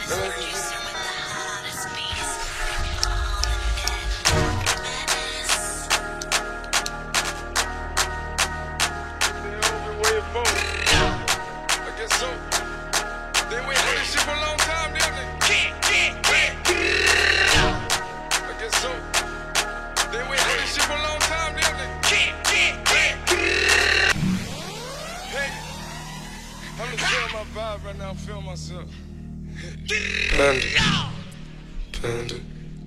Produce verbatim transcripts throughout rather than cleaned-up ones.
Right now, I feel myself. Panda, panda,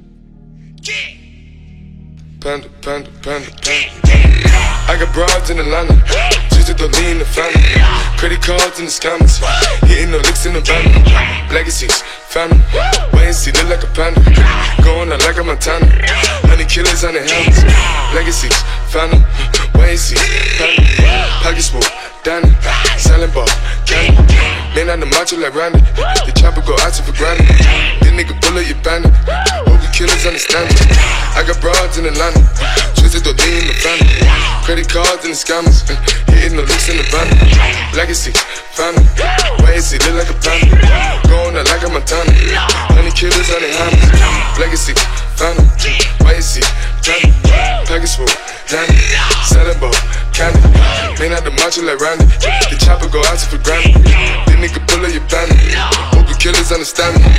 panda, panda, panda, panda. I got broads in Atlanta, just to lean the family. Credit cards in the scammers, hitting the licks in the van. Legacies, family, wait and see, look like a panda. Going out like a Montana, honey killers on the helmets. Legacies, family, wait and see, family. Pockets full, Danny, selling ball, candy. Man on the macho like Randy, the chopper go out to for granted. This nigga pull up your bandit, hope the killers understand it. I got broads in Atlanta, twisted the D in the family. Credit cards and the scammers, hitting the licks in the van. Legacy, family, wait and see, look like a panda. Going out like a Montana, honey killers on the hammers. Legacy, family, wait and see, family. Package full, Danny, selling ball, candy. Man out the macho like Randy, the chopper go out to for granted. This nigga pull up your bandit, hope the killers understand me.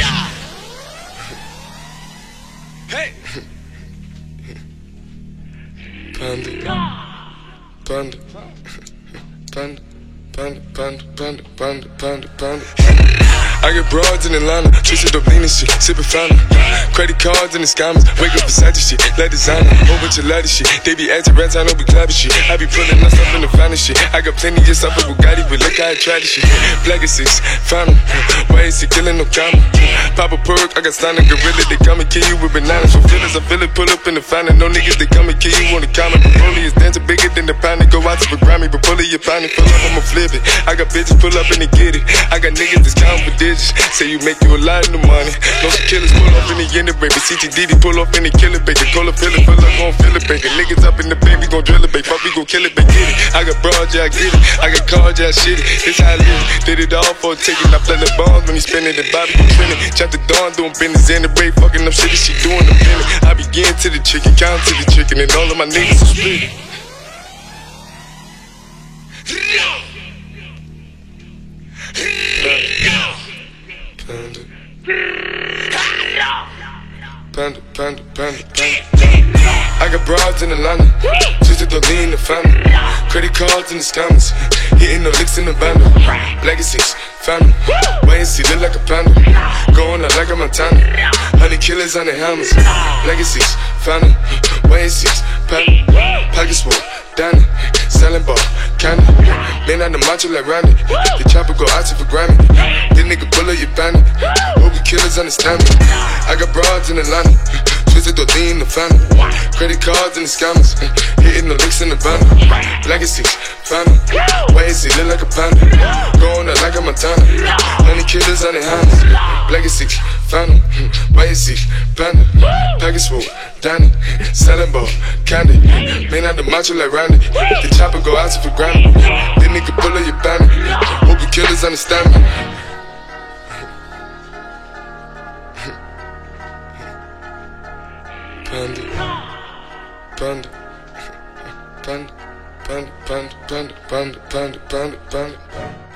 Hey! Panda, panda, panda, panda, panda, panda, panda, panda, panda. I get broads in Atlanta, twisted up lean and shit, sippin' Fanta. Credit cards and the scammers, wake up Versace shit, like designer, whole bunch of ladder shit. They be acting rats, I know we clapping shit. I be pulling us up in the finest shit. I got plenty of stuff with Bugatti, but look how I try this shit. Legacies, family, why is he killing no comma? Pop a perk, I got signed a gorilla, they come and kill you with bananas. For feelings, I feel it, pull up in the finest. No niggas, they come and kill you on the comment. Broly is dancing bigger than the pound, go out to the Grammy, but pull it, your pound, pull up, I'ma flip it. I got bitches pull up and they get it. I got niggas that's counting for digits. Say you make you a lot of the money. No some killers pull up in the end of baby. C T D D pull up in the killer baby. Call up, fill it, pull up, gon' fill it baby. Niggas up in the baby, gon' drill it baby. Fuck, we gon' kill it baby. Get it. I got broad, yeah, I get it. I got cards, yeah, I shit it. This how I live. Did it all for a ticket. I play the bombs when he spinning the Bobby gon' spin it. Chop the dawn, doing business in the break. Fucking up shit that she doing the minute. I begin to the chicken, count to the chicken, and all of my niggas are split. Panda, panda, panda, panda, panda. I got broads in Atlanta, twisted the lean the family. Credit cards and the scammers, hitting the licks in the band. Legacies, family, wait and see, look like a panda. Going out like a Montana, honey killers on the hammers. Legacies, family, wait and see, family. Pockets full, Danny, selling ball, candy. Man on the macho like Randy, the chopper go out to for Grammy. This nigga pull up your bandit, hope the killers understand me. I got broads in Atlanta, twisted the D in the family. Credit cards and the scammers, hitting the licks in the van. Legacy, family, wait and see, look like a panda. Going out like a Montana, honey killers on the hands. Legacy, family, wait and see, panda. Package full, Danny, selling ball, candy. Man out the macho like Randy, the chopper go out to for Grammy. This nigga pull up your bandit, hope the killers understand me. Panda, panda, panda, panda, panda, panda, panda, panda, panda, panda.